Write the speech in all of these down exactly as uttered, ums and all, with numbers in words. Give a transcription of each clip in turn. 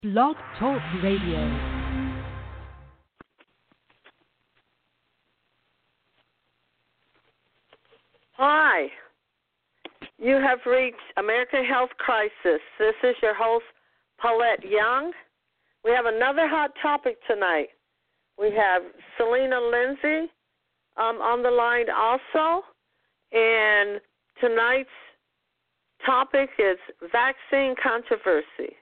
Blog Talk Radio. Hi, you have reached American Health Crisis. This is your host, Paulette Young. We have another hot topic tonight. We have Selena Lindsay um, on the line also, and tonight's topic is vaccine controversy.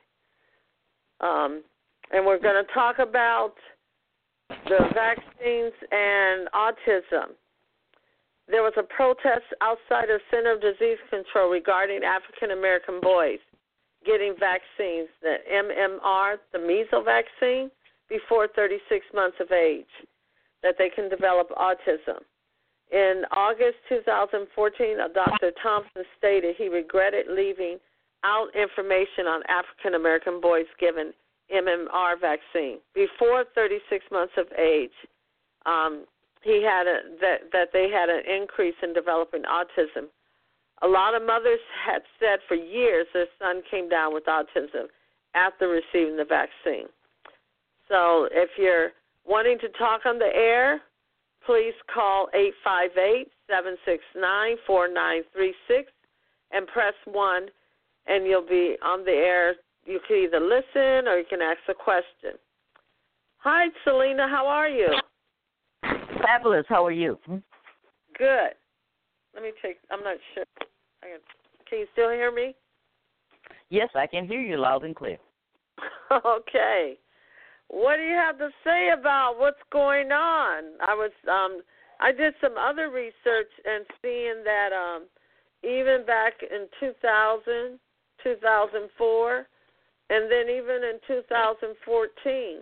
Um, and we're going to talk about the vaccines and autism. There was a protest outside the Center of Disease Control regarding African American boys getting vaccines, the M M R, the measles vaccine, before thirty-six months of age, that they can develop autism. In August two thousand fourteen, Doctor Thompson stated he regretted leaving out information on African American boys given M M R vaccine before thirty-six months of age. Um, he had a, that that they had an increase in developing autism. A lot of mothers had said for years their son came down with autism after receiving the vaccine. So if you're wanting to talk on the air, please call eight five eight, seven six nine, four nine three six and press one, and you'll be on the air. You can either listen or you can ask a question. Hi, Selena. How are you? Fabulous. How are you? Hmm? Good. Let me check. I'm not sure. I can, can you still hear me? Yes, I can hear you loud and clear. Okay. What do you have to say about what's going on? I was um I did some other research and seeing that um even back in two thousand, two thousand four, and then even in two thousand fourteen,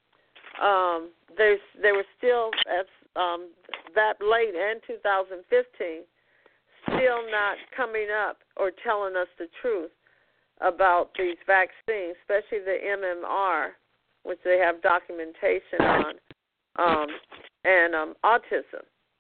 um there's they were still at um that late, and two thousand fifteen, still not coming up or telling us the truth about these vaccines, especially the M M R, which they have documentation on, um, and um, autism.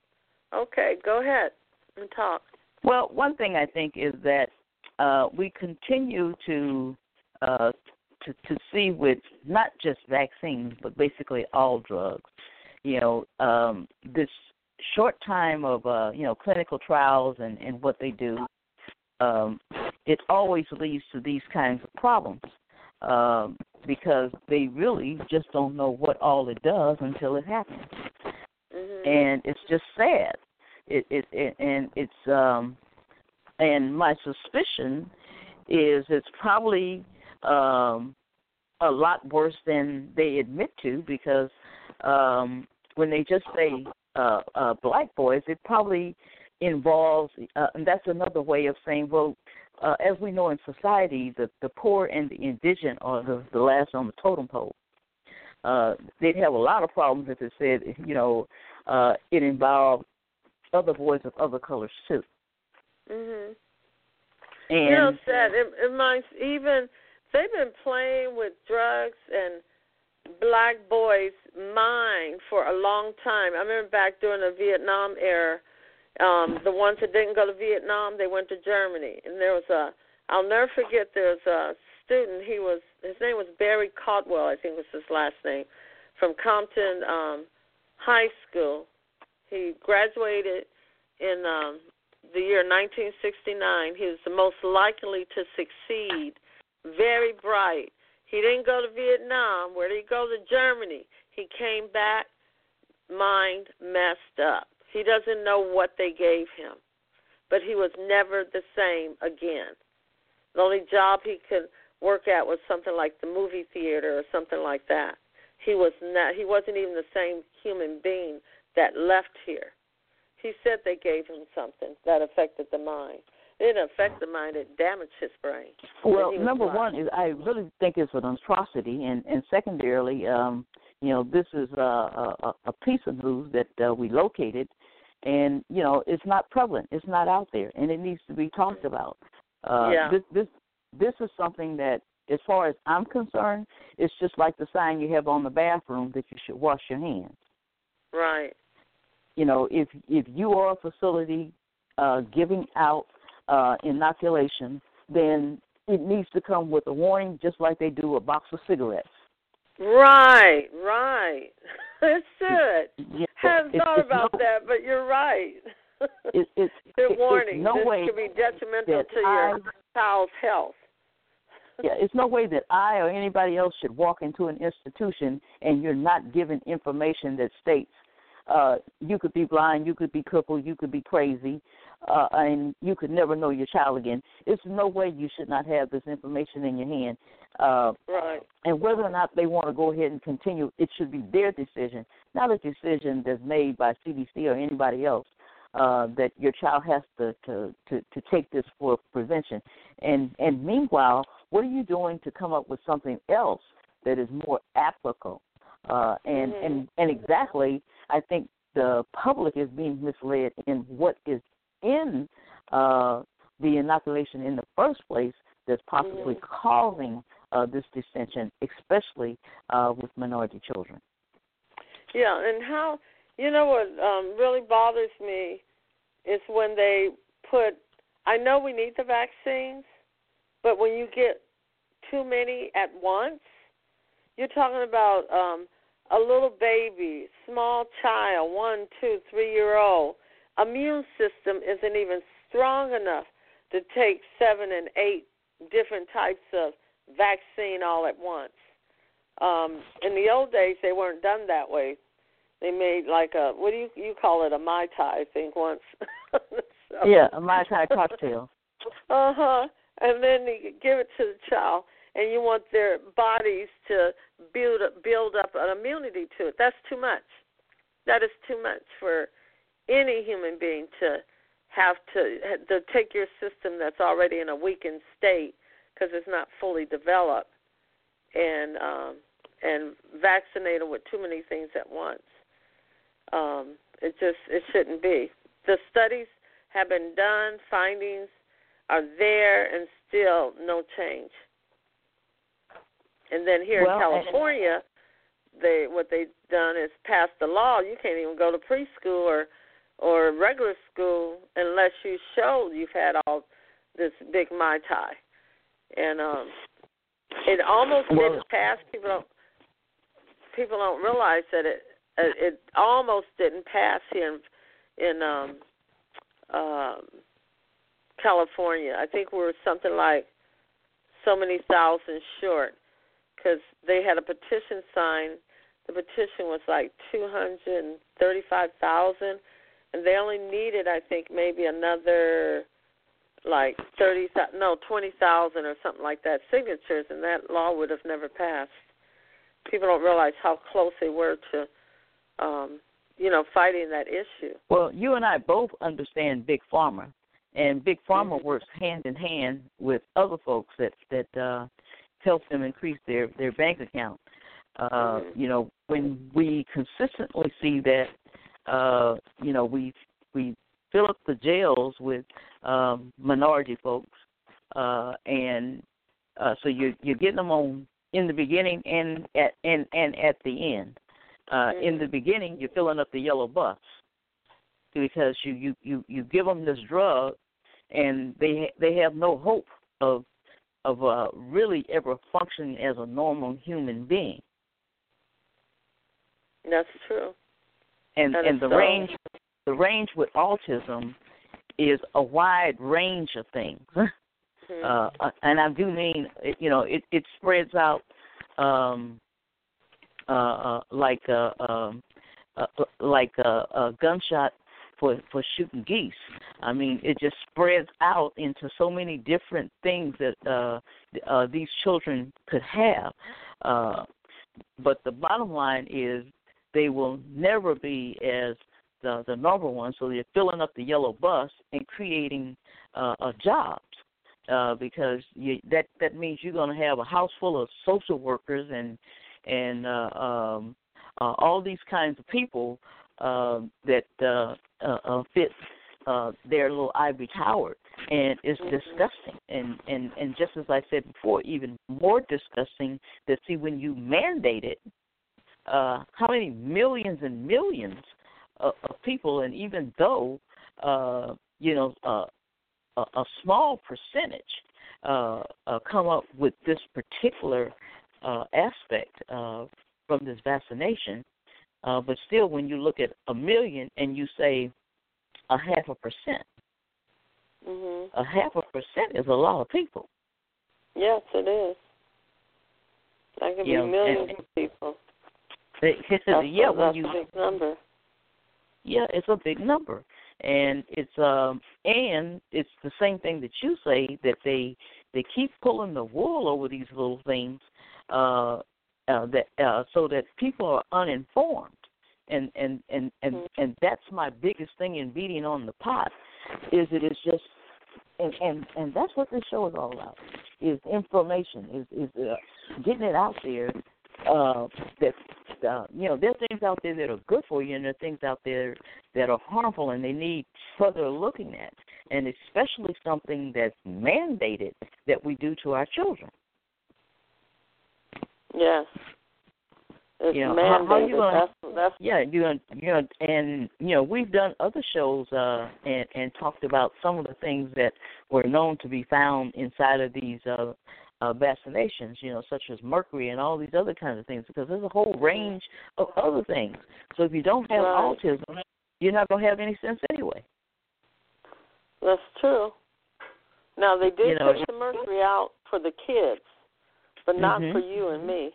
Okay, go ahead and talk. Well, one thing I think is that uh, we continue to, uh, to to see with not just vaccines, but basically all drugs. You know, um, this short time of uh, you know clinical trials and, and what they do, um, it always leads to these kinds of problems. Um, because they really just don't know what all it does until it happens, mm-hmm. and it's just sad. It, it, it and it's um, and my suspicion is it's probably um, a lot worse than they admit to, because um, when they just say uh, uh, black boys, it probably involves, uh, and that's another way of saying, well, Uh, as we know in society, the, the poor and the indigent are the, the last on the totem pole. Uh, they'd have a lot of problems if it said, you know, uh, it involved other boys of other colors too. Mhm. And you know, sad. It, it reminds even they've been playing with drugs and black boys' mind for a long time. I remember back during the Vietnam era. Um, the ones that didn't go to Vietnam, they went to Germany. And there was a, I'll never forget, there was a student, he was, his name was Barry Caldwell, I think was his last name, from Compton um, High School. He graduated in um, the year nineteen sixty-nine. He was the most likely to succeed, very bright. He didn't go to Vietnam. Where did he go? To Germany. He came back, mind messed up. He doesn't know what they gave him, but he was never the same again. The only job he could work at was something like the movie theater or something like that. He was not. He wasn't even the same human being that left here. He said they gave him something that affected the mind. It didn't affect the mind. It damaged his brain. Well, number blind. one is I really think it's an atrocity, and, and secondarily, um, you know, this is a, a, a piece of news that uh, we located. And, you know, it's not prevalent. It's not out there, and it needs to be talked about. Uh, yeah. This this this is something that, as far as I'm concerned, it's just like the sign you have on the bathroom that you should wash your hands. Right. You know, if if you are a facility uh, giving out uh, inoculation, then it needs to come with a warning, just like they do a box of cigarettes. Right, right. It should. Yeah, Haven't it, thought it's about no, that, but you're right. it, it, Good it, warning. no this way could be detrimental that to your I, child's health. yeah, it's no way that I or anybody else should walk into an institution and you're not given information that states uh, you could be blind, you could be crippled, you could be crazy, uh, and you could never know your child again. There's no way you should not have this information in your hand. Uh, right. And whether or not they want to go ahead and continue, it should be their decision, not a decision that's made by C D C or anybody else. Uh, that your child has to, to, to, to take this for prevention. And and meanwhile, what are you doing to come up with something else that is more applicable? Uh, and, mm-hmm. and, and exactly, I think the public is being misled in what is in uh, the inoculation in the first place that's possibly mm-hmm. causing uh, this dissension, especially uh, with minority children. Yeah, and how... You know what um, really bothers me is when they put, I know we need the vaccines, but when you get too many at once, you're talking about um, a little baby, small child, one, two, three-year-old. Immune system isn't even strong enough to take seven and eight different types of vaccine all at once. Um, in the old days, they weren't done that way. They made like a, what do you you call it, a Mai Tai, I think, once. so. Yeah, a Mai Tai cocktail. Uh-huh. And then you give it to the child, and you want their bodies to build up, build up an immunity to it. That's too much. That is too much for any human being to have to, to take your system that's already in a weakened state because it's not fully developed and um, and vaccinate them with too many things at once. Um, it just, it shouldn't be. The studies have been done, findings are there, and still no change. And then here well, in California, they what they've done is passed the law. You can't even go to preschool or, or regular school unless you show you've had all this big Mai Tai. And um, it almost well, didn't pass. People don't, people don't realize that it, It almost didn't pass here in, in um, um, California. I think we were something like so many thousand short because they had a petition signed. The petition was like two hundred thirty-five thousand, and they only needed, I think, maybe another like thirty, no, twenty thousand or something like that signatures, and that law would have never passed. People don't realize how close they were to Um, you know, fighting that issue. Well, you and I both understand Big Pharma, and Big Pharma mm-hmm. works hand in hand with other folks that that uh, help them increase their, their bank account. Uh, mm-hmm. You know, when we consistently see that, uh, you know, we we fill up the jails with um, minority folks, uh, and uh, so you you're getting them on in the beginning and at and, and at the end. Uh, mm-hmm. In the beginning, you're filling up the yellow bus because you, you, you, you give them this drug, and they they have no hope of of uh, really ever functioning as a normal human being. That's true. And that and the so. range the range with autism is a wide range of things. Mm-hmm. Uh, and I do mean, you know, it, it spreads out um, uh, uh, like a, um, uh, like a, a gunshot for, for shooting geese. I mean, it just spreads out into so many different things that uh, uh, these children could have. Uh, but the bottom line is they will never be as the, the normal ones, so they're filling up the yellow bus and creating uh, uh, jobs. Uh, because you, that that means you're going to have a house full of social workers and and uh, um, uh, all these kinds of people uh, that uh, uh, uh, fit uh, their little ivory tower, and it's disgusting. And, and and just as I said before, even more disgusting that see when you mandate it, uh, how many millions and millions of, of people, and even though uh, you know. Uh, A, a small percentage uh, uh, come up with this particular uh, aspect uh, from this vaccination. Uh, but still, when you look at a million and you say a half a percent, mhm. a half a percent is a lot of people. Yes, it is. That could You be know, millions and- of people. It, That's, yeah, a, when that's you a big number. yeah, it's a big number, and it's um and it's the same thing that you say, that they they keep pulling the wool over these little things, uh, uh, that uh, so that people are uninformed, and and and and, Mm-hmm. and that's my biggest thing in beating on the pot, is it is just. And, and and that's what this show is all about, is information, is is uh, getting it out there. Uh, that uh, you know, there are things out there that are good for you, and there are things out there that are harmful, and they need further looking at, and especially something that's mandated that we do to our children. Yes. It's You know, mandated. how, how you gonna, that's, that's, yeah, you know, you know, and you know, we've done other shows uh, and and talked about some of the things that were known to be found inside of these uh, uh, vaccinations, you know, such as mercury and all these other kinds of things, because there's a whole range of other things. So if you don't have Right. autism, you're not going to have any sense anyway. That's true. Now, they did You know, take the mercury out for the kids, but not Mhm. for you and me.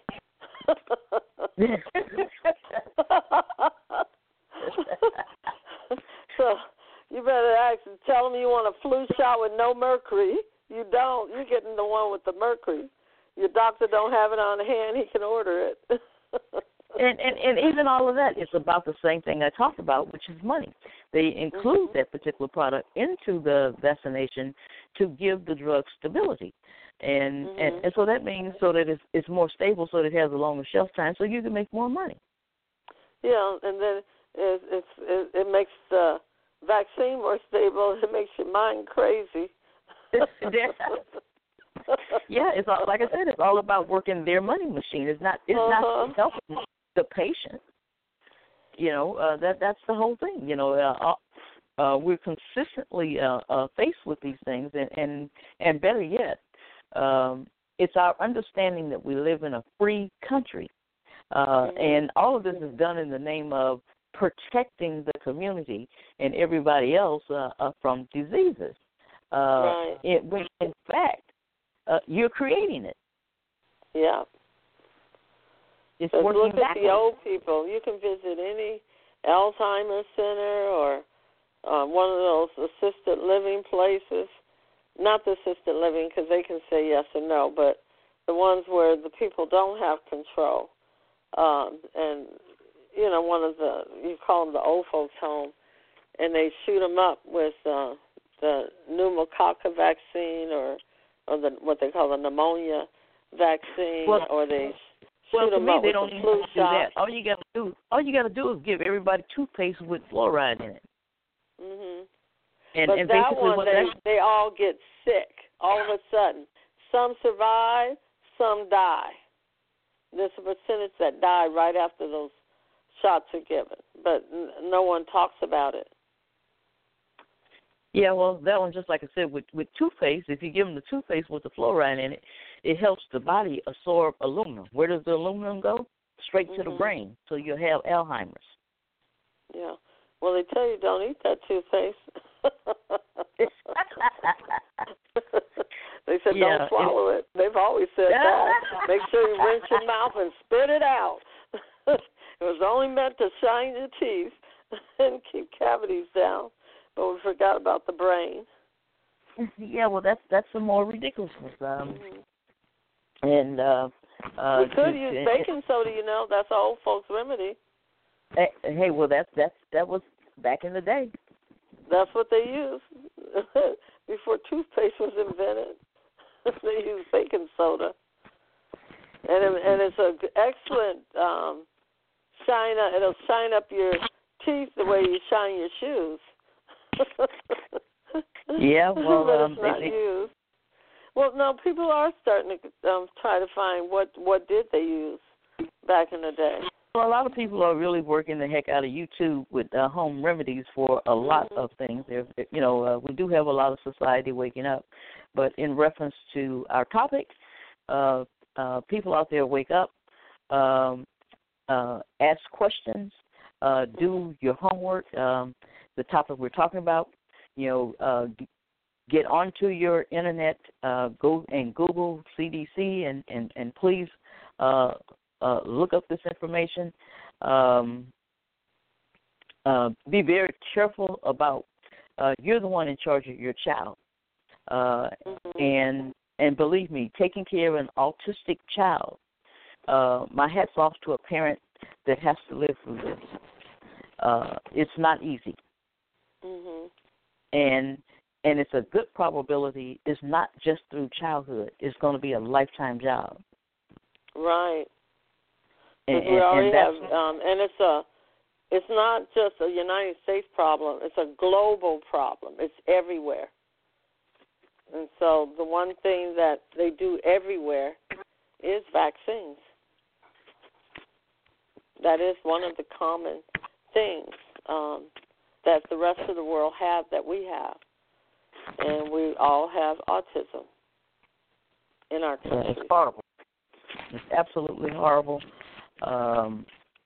So you better ask and tell them you want a flu shot with no mercury. You don't. You're getting the one with the mercury. Your doctor don't have it on hand. He can order it. And, and and even all of that is about the same thing I talked about, which is money. They include Mm-hmm. that particular product into the vaccination to give the drug stability. And, Mm-hmm. and and so that means so that it's, it's more stable, so that it has a longer shelf time, so you can make more money. Yeah, and then it, it's, it, it makes the vaccine more stable. It makes your mind crazy. Yeah, it's all, like I said, it's all about working their money machine. It's not it's Uh-huh. not helping the patient. You know, uh, that that's the whole thing. You know, uh, uh, we're consistently uh, uh, faced with these things, and and, and better yet, um, it's our understanding that we live in a free country, uh, Mm-hmm. and all of this is done in the name of protecting the community and everybody else uh, uh, from diseases. Uh, Right. it, when in fact, uh, you're creating it. Yeah. It's Because working look at backwards. the old people. You can visit any Alzheimer's center or uh, one of those assisted living places. Not the assisted living, because they can say yes or no, but the ones where the people don't have control. Um, and, you know, one of the, you call them the old folks' home, and they shoot them up with uh, the pneumococcal vaccine or, or the what they call the pneumonia vaccine, Well, or they Well, shoot to them me, up they with don't the even flu have to do shot. that. All you got to do, all you got to do is give everybody toothpaste with fluoride in it. Mhm. And, But and that basically, one, what they that, they all get sick all of a sudden. Some survive, some die. There's a percentage that die right after those shots are given, but n- no one talks about it. yeah, well, that one, just like I said, with with toothpaste, if you give them the toothpaste with the fluoride in it, it helps the body absorb aluminum. Where does the aluminum go? Straight to the Mhm. brain, so you'll have Alzheimer's. Yeah. Well, they tell you don't eat that toothpaste. They said Yeah, don't swallow it. They've always said that. Make sure you rinse your mouth and spit it out. It was only meant to shine your teeth and keep cavities down, but we forgot about the brain. Yeah, well, that's that's some more ridiculousness. Um, Mhm. and uh, uh, We could to- use to- baking soda, you know. That's an old folks' remedy. Hey, hey, well, that's that's that was back in the day. That's what they used before toothpaste was invented. They used baking soda, and it, and it's a g- excellent um, shine. Up, it'll shine up your teeth the way you shine your shoes. Yeah, well, but um, it's not they- they- used. Well, no, people are starting to um, try to find what what did they use back in the day. Well, a lot of people are really working the heck out of YouTube with uh, home remedies for a lot mm-hmm. of things. There, you know, uh, we do have a lot of society waking up, but in reference to our topic, uh, uh, people out there wake up, um, uh, ask questions, uh, do your homework. Um, the topic we're talking about, you know, uh, get onto your internet, uh, go and Google C D C, and and and please. Uh, Uh, look up this information. Um, uh, be very careful about. Uh, you're the one in charge of your child, uh, mm-hmm. and and believe me, taking care of an autistic child. Uh, my hat's off to a parent that has to live through this. Uh, it's not easy, mm-hmm. and and it's a good probability. It's not just through childhood. It's going to be a lifetime job. Right. And, we already and have, um, and it's a, it's not just a United States problem. It's a global problem. It's everywhere. And so the one thing that they do everywhere is vaccines. That is one of the common things um, that the rest of the world have that we have, and we all have autism in our country. Yeah, it's horrible. It's absolutely horrible. Um,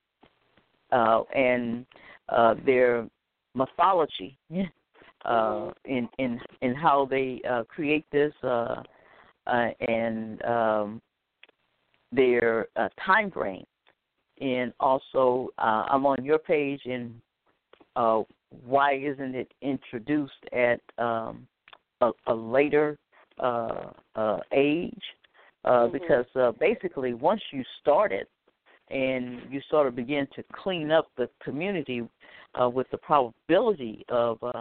uh, and uh, their mythology uh, in in in how they uh, create this, uh, uh, and um, their uh, time frame, and also uh, I'm on your page, and uh, why isn't it introduced at um, a, a later uh, uh, age? Uh, mm-hmm. Because uh, basically, once you start it, and you sort of begin to clean up the community uh, with the probability of uh,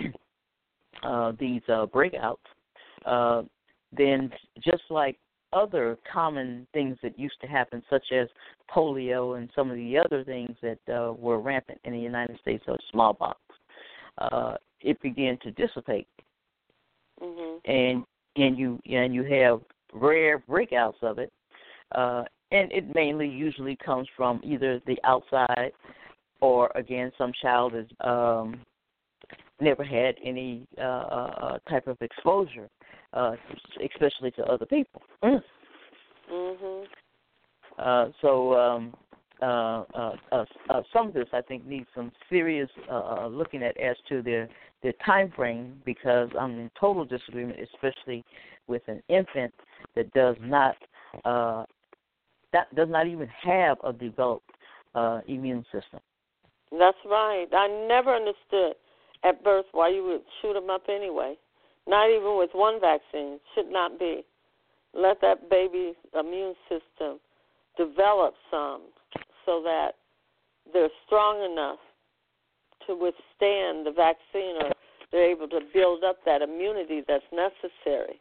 uh, these uh, breakouts, uh, then just like other common things that used to happen, such as polio and some of the other things that uh, were rampant in the United States, or smallpox, uh, it began to dissipate, mm-hmm. and and you and you have rare breakouts of it. Uh, And it mainly usually comes from either the outside, or again, some child has um, never had any uh, uh, type of exposure, uh, especially to other people. Mm-hmm. Uh, so um, uh, uh, uh, uh, some of this, I think, needs some serious uh, looking at as to their their time frame, because I'm in total disagreement, especially with an infant that does not. Uh, That does not even have a developed uh, immune system. That's right. I never understood at birth why you would shoot them up anyway. Not even with one vaccine. Should not be. Let that baby's immune system develop some so that they're strong enough to withstand the vaccine, or they're able to build up that immunity that's necessary.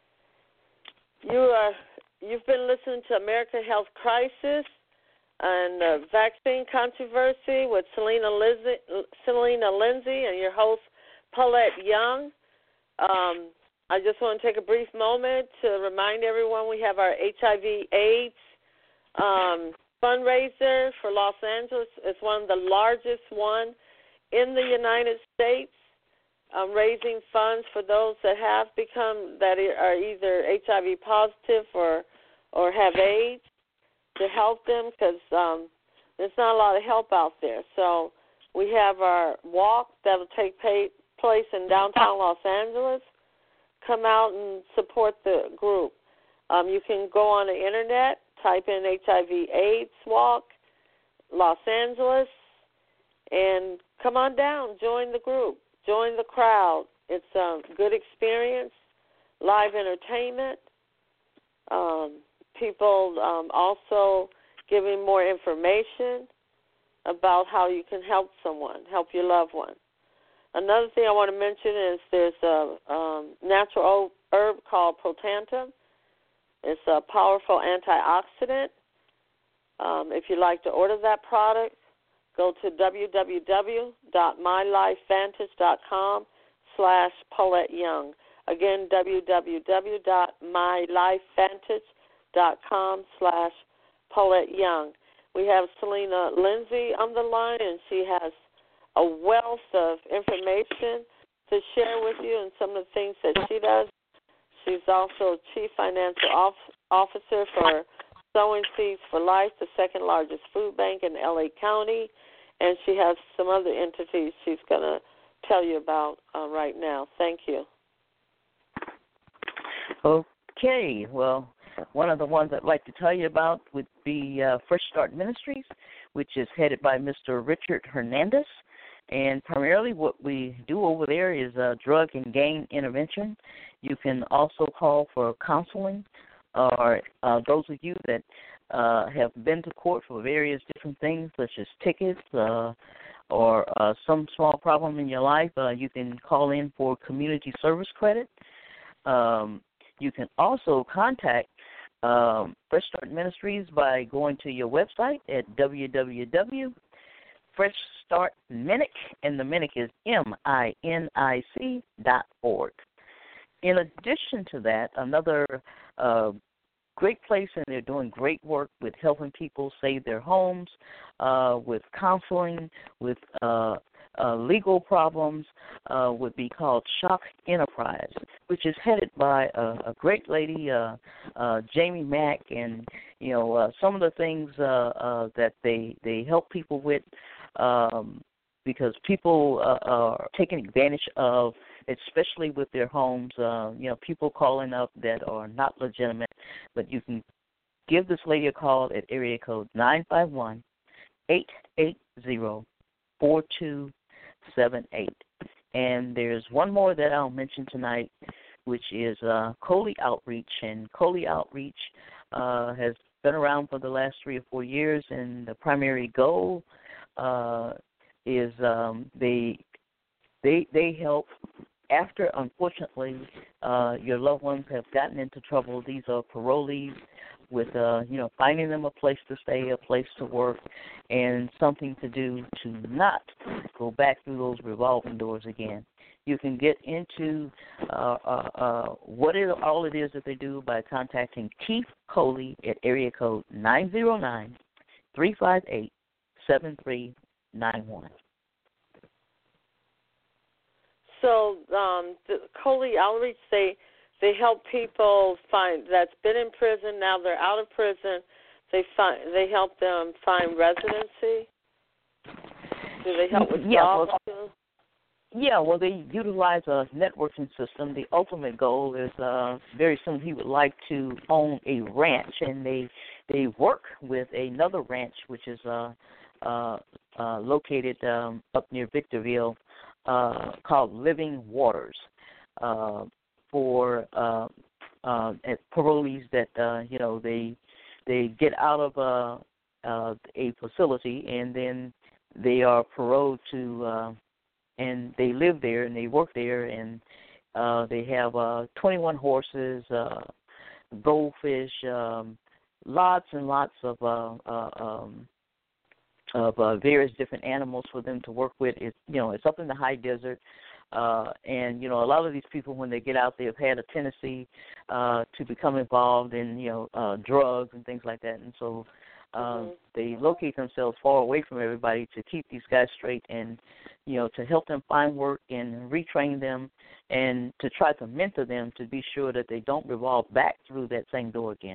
You are... You've been listening to American Health Crisis and the vaccine controversy with Selena Lindsay, Selena Lindsay and your host, Paulette Young. Um, I just want to take a brief moment to remind everyone we have our H I V AIDS um, fundraiser for Los Angeles. It's one of the largest one in the United States. Um, raising funds for those that have become, that are either H I V positive or or have AIDS, to help them, because um, there's not a lot of help out there. So we have our walk that will take pay, place in downtown Los Angeles. Come out and support the group. Um, you can go on the internet, type in H I V AIDS walk, Los Angeles, and come on down, join the group. Join the crowd. It's a good experience, live entertainment, um, people um, also giving more information about how you can help someone, help your loved one. Another thing I want to mention is there's a um, natural herb called Protandim. It's a powerful antioxidant. Um, if you'd like to order that product, go to www.mylifevantage.com slash Paulette Young. Again, www.mylifevantage.com slash Paulette Young. We have Selena Lindsay on the line, and she has a wealth of information to share with you and some of the things that she does. She's also Chief Financial Officer for Sowing Seeds for Life, the second largest food bank in L A County, and she has some other entities she's going to tell you about uh, right now. Thank you. Okay, well, one of the ones I'd like to tell you about would be uh, Fresh Start Ministries, which is headed by Mister Richard Hernandez. And primarily what we do over there is uh, drug and gang intervention. You can also call for counseling, or uh, those of you that uh, have been to court for various different things, such as tickets uh, or uh, some small problem in your life, uh, you can call in for community service credit. Um, you can also contact um, Fresh Start Ministries by going to your website at w w w dot fresh start minic, and the Minic is M I N I C dot org. In addition to that, another uh, great place, and they're doing great work with helping people save their homes, uh, with counseling, with uh, uh, legal problems, uh, would be called Shock Enterprise, which is headed by a, a great lady, uh, uh, Jamie Mack, and you know uh, some of the things uh, uh, that they they help people with. Um, because people uh, are taking advantage of, especially with their homes, uh, you know, people calling up that are not legitimate. But you can give this lady a call at area code nine five one, eight eight zero, four two seven eight. And there's one more that I'll mention tonight, which is uh, Coley Outreach. And Coley Outreach uh, has been around for the last three or four years, and the primary goal Uh, is um, they they they help after, unfortunately, uh, your loved ones have gotten into trouble. These are parolees with uh, you know finding them a place to stay, a place to work, and something to do to not go back through those revolving doors again. You can get into uh, uh, uh, what it, all it is that they do by contacting Keith Coley at area code nine zero nine, three five eight, seven three nine one. So um, the Coley Outreach, they they help people find that's been in prison, now they're out of prison. They find they help them find residency. Do they help with yeah, jobs well, too? Yeah, well, they utilize a networking system. The ultimate goal is uh, very soon he would like to own a ranch, and they they work with another ranch, which is uh, uh, uh, located um, up near Victorville, uh, called Living Waters, uh, for uh, uh, parolees that uh, you know they they get out of uh, uh, a facility, and then they are paroled to. Uh, And they live there and they work there, and uh, they have uh, twenty-one horses, uh, goldfish, um, lots and lots of uh, uh, um, of uh, various different animals for them to work with. It's you know it's up in the high desert, uh, and you know a lot of these people when they get out there have had a tendency uh, to become involved in you know uh, drugs and things like that, and so. Um, mm-hmm. They locate themselves far away from everybody to keep these guys straight and, you know, to help them find work and retrain them and to try to mentor them to be sure that they don't revolve back through that same door again.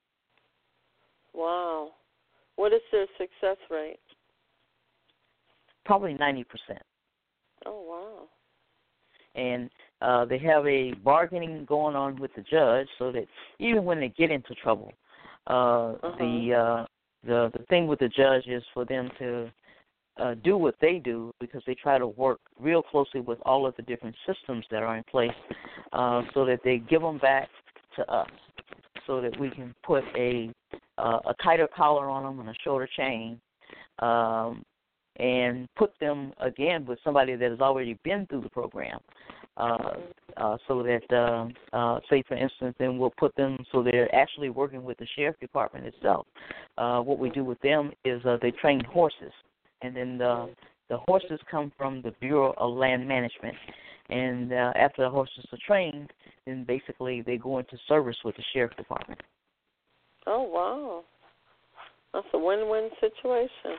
Wow. What is their success rate? Probably ninety percent. Oh, wow. And uh, they have a bargaining going on with the judge so that even when they get into trouble, uh, uh-huh. the uh, The the thing with the judge is for them to uh, do what they do because they try to work real closely with all of the different systems that are in place uh, so that they give them back to us so that we can put a uh, a tighter collar on them and a shorter chain um, and put them, again, with somebody that has already been through the program. Uh, uh, so that, uh, uh, say, for instance, then we'll put them so they're actually working with the sheriff department itself. Uh, what we do with them is uh, they train horses, and then the, the horses come from the Bureau of Land Management. And uh, after the horses are trained, then basically they go into service with the sheriff department. Oh, wow. That's a win-win situation.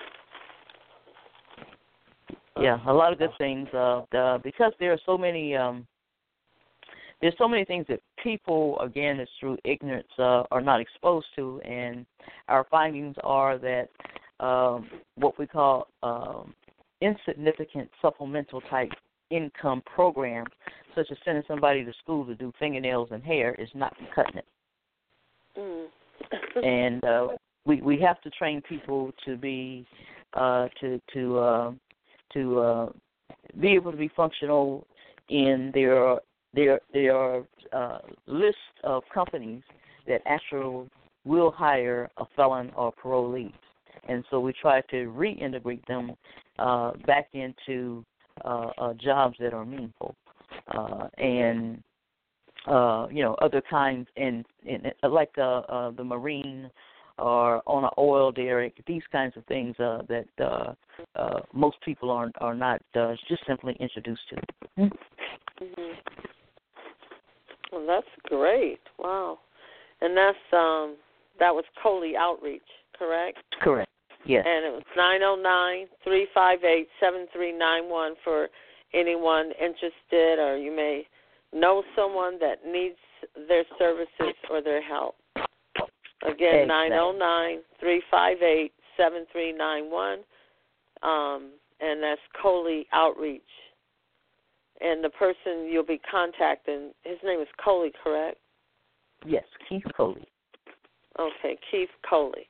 Yeah, a lot of good things. Uh, the, because there are so many, um, there's so many things that people, again, it's through ignorance, uh, are not exposed to, and our findings are that um, what we call um, insignificant supplemental type income programs, such as sending somebody to school to do fingernails and hair, is not cutting it. Mm. And uh, we we have to train people to be uh, to to uh, to uh, be able to be functional in their their their uh, list of companies that actually will hire a felon or parolee. And so we try to reintegrate them uh, back into uh, uh, jobs that are meaningful, uh, and uh, you know, other kinds, and, and like uh, uh, the Marine or on an oil derrick, these kinds of things uh, that uh, uh, most people are are not uh, just simply introduced to. Mm-hmm. Well, that's great. Wow, and that's um, that was Coley Outreach, correct? Correct. Yes. And it was nine oh nine, three five eight, seven three nine one for anyone interested, or you may know someone that needs their services or their help. Again, exactly. nine oh nine, three five eight, seven three nine one, um, and that's Coley Outreach. And the person you'll be contacting, his name is Coley, correct? Yes, Keith Coley. Okay, Keith Coley.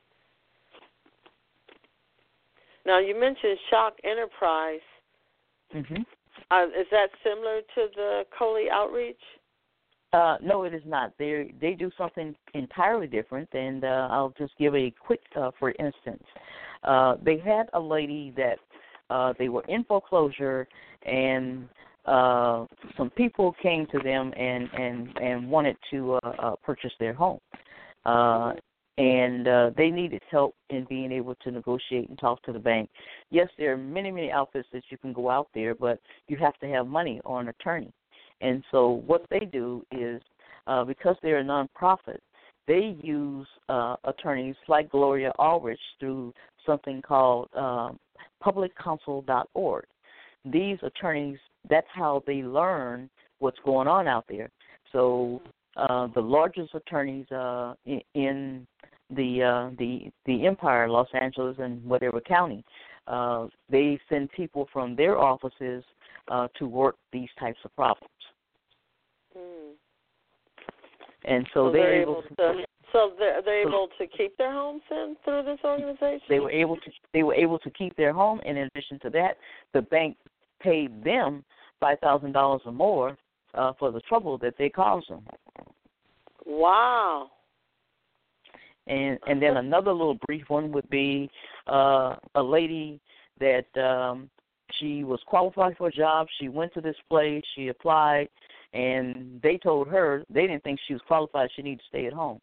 Now, you mentioned Shock Enterprise. Mm-hmm. Uh, is that similar to the Coley Outreach? Uh, no, it is not. They they do something entirely different, and uh, I'll just give a quick, uh, for instance. Uh, they had a lady that uh, they were in foreclosure, and uh, some people came to them and, and, and wanted to uh, uh, purchase their home. Uh, and uh, they needed help in being able to negotiate and talk to the bank. Yes, there are many, many outfits that you can go out there, but you have to have money or an attorney. And so what they do is, uh, because they're a nonprofit, they use uh, attorneys like Gloria Ulrich through something called um, public counsel dot org. These attorneys, that's how they learn what's going on out there. So uh, the largest attorneys uh, in, in the uh, the the Empire, Los Angeles and whatever county, uh, they send people from their offices uh, to work these types of problems. Hmm. And so, so they're, they're able able to, to. So they're, they're able to keep their homes in through this organization. They were able to. They were able to keep their home. And in addition to that, the bank paid them five thousand dollars or more uh, for the trouble that they caused them. Wow. And and then another little brief one would be uh, a lady that um, she was qualified for a job. She went to this place. She applied, and they told her they didn't think she was qualified. She needed to stay at home.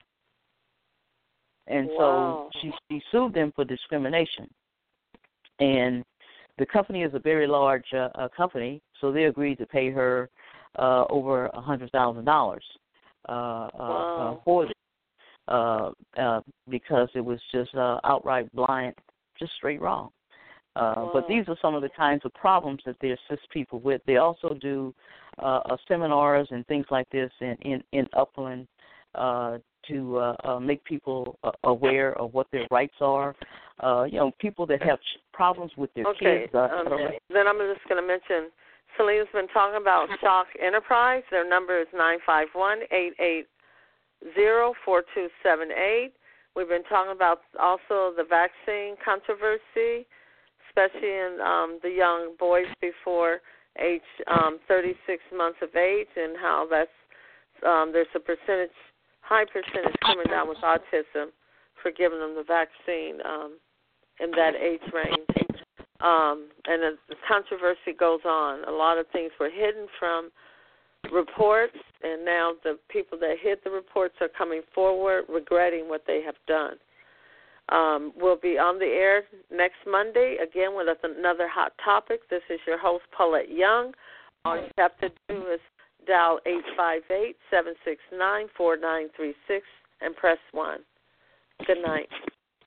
And wow. so she, she sued them for discrimination. And the company is a very large uh, uh, company, so they agreed to pay her uh, over one hundred thousand dollars uh, wow. uh, for this. Uh, uh, because it was just uh, outright blind, just straight wrong. Uh, wow. But these are some of the kinds of problems that they assist people with. They also do uh, uh, seminars and things like this in, in, in Upland uh, to uh, uh, make people uh, aware of what their rights are. Uh, you know, people that have problems with their okay. kids. Uh, um, then I'm just going to mention, Celine's been talking about Shock Enterprise. Their number is nine five one, eight eight zero, four two seven eight. We've been talking about also the vaccine controversy, especially in um, the young boys before age um, thirty-six months of age, and how that's um, there's a percentage, high percentage coming down with autism for giving them the vaccine um, in that age range. Um, and the, the controversy goes on. A lot of things were hidden from reports, and now the people that hid the reports are coming forward regretting what they have done. Um, we'll be on the air next Monday, again, with another hot topic. This is your host, Paulette Young. All you have to do is dial eight five eight, seven six nine, four nine three six and press one. Good night.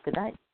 Good night.